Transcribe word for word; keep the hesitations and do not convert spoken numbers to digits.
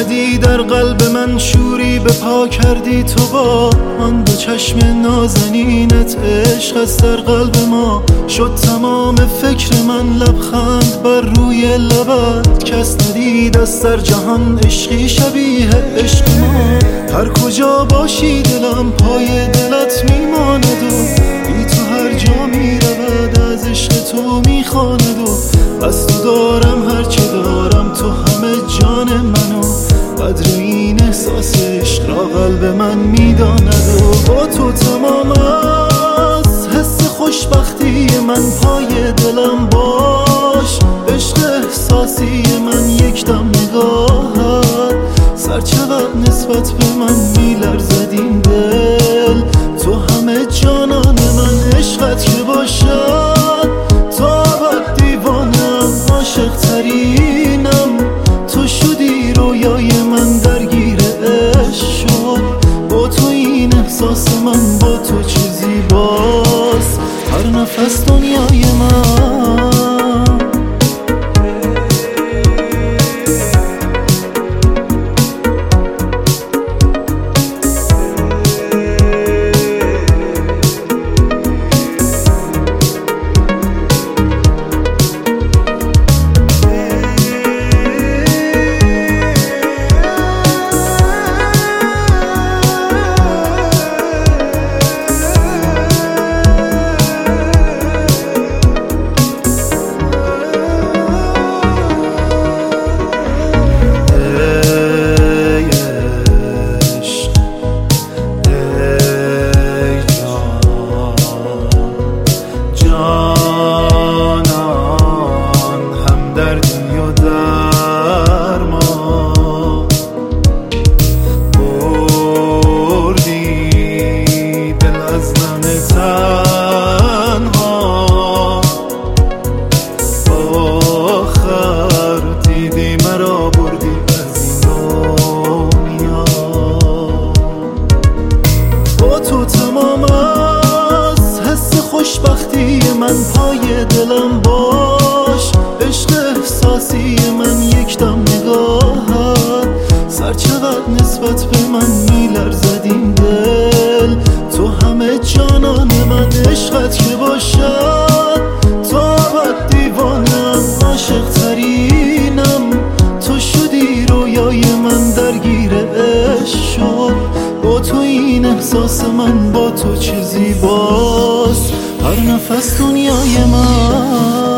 زدی در قلب من، شوری به پا کردی تو با آن دو چشم نازنینت. عشق از در قلب ما شد تمام فکر من، لبخند بر روی لبت کس ندید از سر جهان. عشقی شبیه عشق ما، هر کجا باشی دلم پای دلت میماند و بی تو هر جا میرود از عشق تو میخواند. و از تو دارم هرچه دارم، تو همه جان منو، قدر این احساس عشق را قلب من میداند. و با تو تمام از حس خوشبختی من، پای دلم باش عشق احساسی من. یک دم نگاهت سرچقدر نسبت به من میلرزد این دل، تو همه جانان من. عشقت که باشد تا ابد دیوانم، عاشق ترینم تو شدی رویای من. درگیر عشق شد با تو این احساس من، با تو چه زیباست هر نفس دنیای من. خوشبختی من پای دلم باش، عشق احساسی من. یک دم نگاهت سرچقدر نسبت به من میلرزد این دل، تو همه جانان من. عشقت که باشد تا ابد دیوانم، عاشق ترینم تو شدی رویای من. درگیر عشق شد با تو این احساس من، با تو چه زیباست هر نفس دنیای من.